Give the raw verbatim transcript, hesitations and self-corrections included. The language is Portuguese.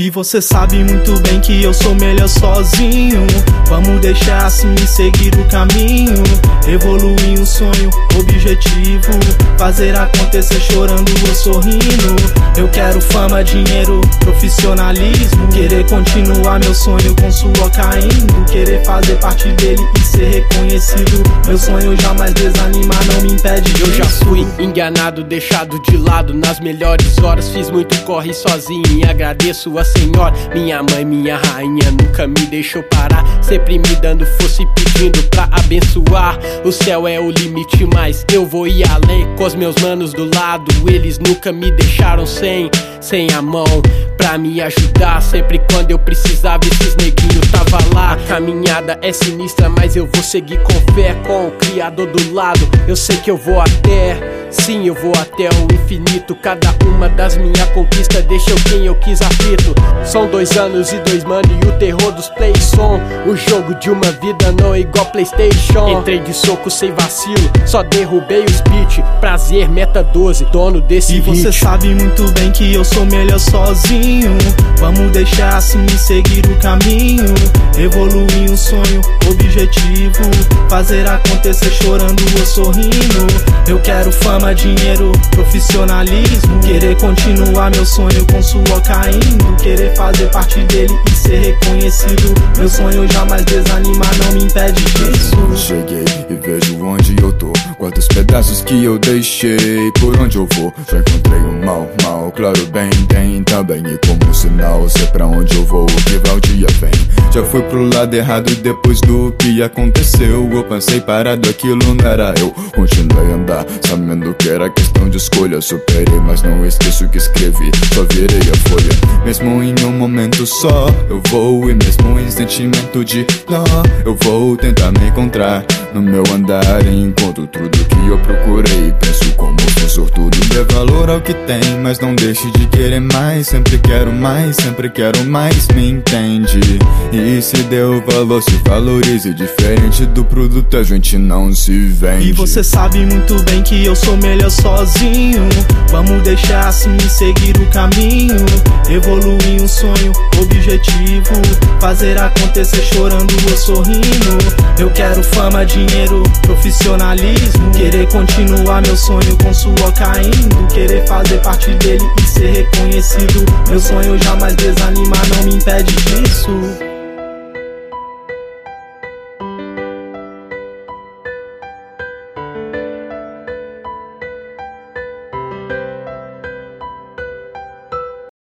E você sabe muito bem que eu sou melhor sozinho. Vamos deixar assim e seguir o caminho. Evoluir um sonho, objetivo, fazer acontecer chorando ou sorrindo. Eu quero fama, dinheiro, profissionalismo, querer continuar meu sonho com suor caindo, querer fazer parte dele e ser reconhecido. Meu sonho jamais desanimar, não me impede disso. Eu já fui enganado, deixado de lado nas melhores horas. Fiz muito corre sozinho e agradeço a Senhora. Minha mãe, minha rainha, nunca me deixou parar, sempre me dando força e pedindo pra abençoar. O céu é o limite, mas eu vou ir além. Com os meus manos do lado, eles nunca me deixaram sem, sem a mão pra me ajudar. Sempre quando eu precisava, esses neguinhos tava lá. A caminhada é sinistra, mas eu vou seguir com fé, com o Criador do lado. Eu sei que eu vou até, sim, eu vou até o infinito. Cada uma das minhas conquistas deixa eu quem eu quis aflito. São dois anos e dois mano e o terror dos play som. O jogo de uma vida não é igual PlayStation. Entrei de soco sem vacilo, só derrubei os beat. Prazer, meta doze, dono desse E hit. você sabe muito bem que eu sou melhor sozinho. Vamos deixar assim e seguir o caminho. Evoluir um sonho, objetivo, fazer acontecer chorando ou sorrindo. Eu quero fama, dinheiro, profissionalismo, querer continuar meu sonho com suor caindo, querer fazer parte dele e ser reconhecido. Meu sonho jamais desanimar, não me impede disso. Cheguei e vejo onde eu tô, guardo os pedaços que eu deixei. Por onde eu vou, já encontrei o mal, mal. Claro, bem, tem também e como sinal, sei pra onde eu vou, o que vai o dia vem. Já fui pro lado errado depois do que aconteceu. Eu pensei parado, aquilo não era eu. Continuei a andar, sabendo que era questão de escolha. Superei, mas não esqueço que escrevi, só virei a folha. Mesmo em um momento só, eu vou. E mesmo em sentimento de dó, eu vou tentar me encontrar no meu andar. Encontro tudo que eu procurei, penso como sou sortudo. Dê valor ao que tem, mas não deixe de querer mais. Sempre quero mais, sempre quero mais, me entende? E se deu valor, se valorize. Diferente do produto, a gente não se vende. E você sabe muito bem que eu sou melhor sozinho. Vamos deixar assim e seguir o caminho. Evoluir um sonho, objetivo, fazer acontecer chorando ou sorrindo. Eu quero fama, dinheiro, profissionalismo, querer continuar meu sonho com suor caindo, querer fazer parte dele e ser reconhecido. Meu sonho jamais desanimar, não me impede disso.